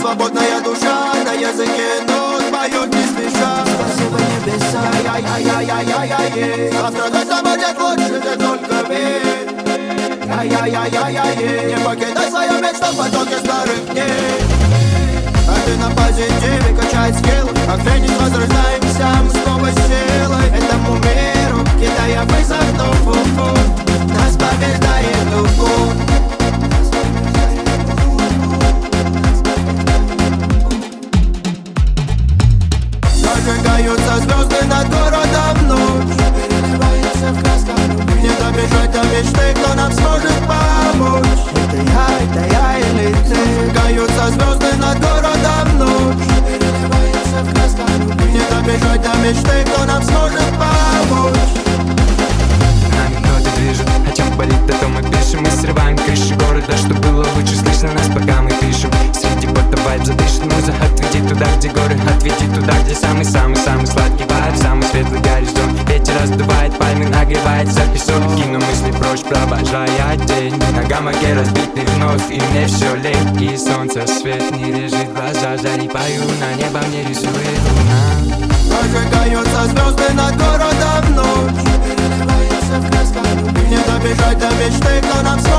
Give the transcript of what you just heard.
свободная душа, на языке нот поют не спеша. Спасибо небеса, яй-яй-яй-яй-яй. Завтра точно будет лучше, ты только верь. Яй-яй-яй-яй-яй. Не покидай свою мечту в потоке старых дней. А ты на позитиве качай скилл, как феникс возрождаемся мы снова силой. Этому миру кидая вызов, фу-фу. Нас побеждает любовь. Зажигаются звезды над городом ночь, переливается в красках любви. Не добежать до мечты, кто нам сможет помочь. Это я или ты? Зажигаются звезды над городом ночь, переливается в красках любви. Не добежать до мечты, кто нам сможет помочь. Нами ноты движут, о чем болит, о том мы пишем. Мы срываем крыши города, что было лучше слышно нас, пока мы пишем. Среди бота вайб задышит муза. Отведи туда, где горы, отведи туда, где самый-самый-самый сладкий вайб. Самый светлый горизонт, ветер раздувает пальмы, нагревает за песок. Кину мысли прочь, провожая день. На гамаке разбитый вновь, и мне все лень. И солнце свет не режет глаза, залипаю на небо, мне рисует луна. Зажигаются звезды над городом ночь, переливается в красках любви. Не добежать до мечты, кто нам сможет